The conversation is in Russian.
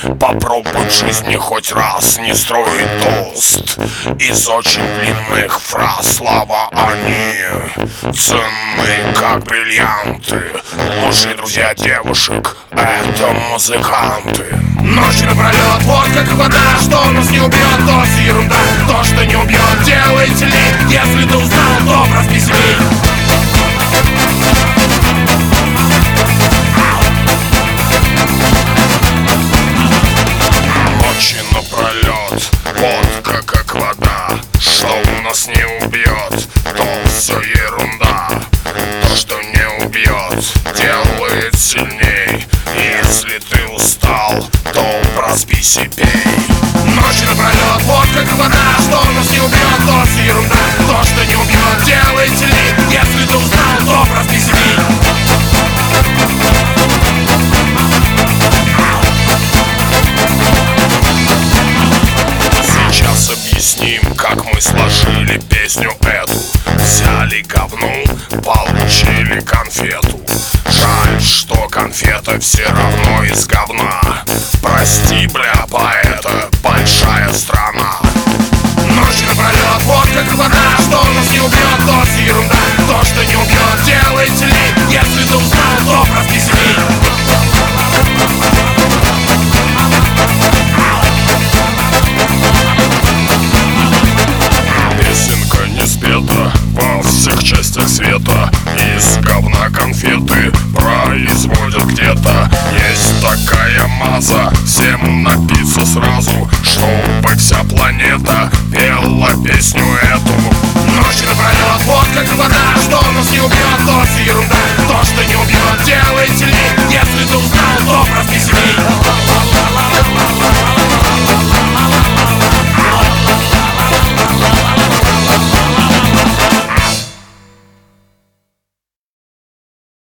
Попробуй в жизни хоть раз не строить тост из очень длинных фраз. Слова они ценны, как бриллианты. Лучшие друзья девушек — это музыканты. Ночи напролет, вот как вода. Что нас не убьет, то ерунда. То, что не убьет, делайте ли. Если ты узнал, то проспись ли. Ночи напролет, водка как вода. Что у нас не убьет, то все ерунда. То, что не убьет, делает сильней. Если ты устал, то проспись и пей. Ночи напролет, вот как вода. Что нас не убьет, то ерунда. То, что не убьет, делайте ли. Если ты узнал, то проспись ли. Сейчас объясним, как мы сложили песню эту. Взяли говну, получили конфету. Жаль, что конфета все равно из говна. Прости, бля, поэта, большая страна. Ночи напролет, вот как вода. Что нас не убьет, то ерунда. То, что не убьет, делайте ли. Если ты узнал, то проспись ли. Песенка не спета во всех частях света. Из говна конфеты производят где-то. Есть такая маза, всем напиться сразу, чтобы вся планета пела песню эту. Ночи напролет, вот как вода. Что нас не убьет, то ерунда. То, что не убьет, делайте ли. Если ты узнал, то проспись ли.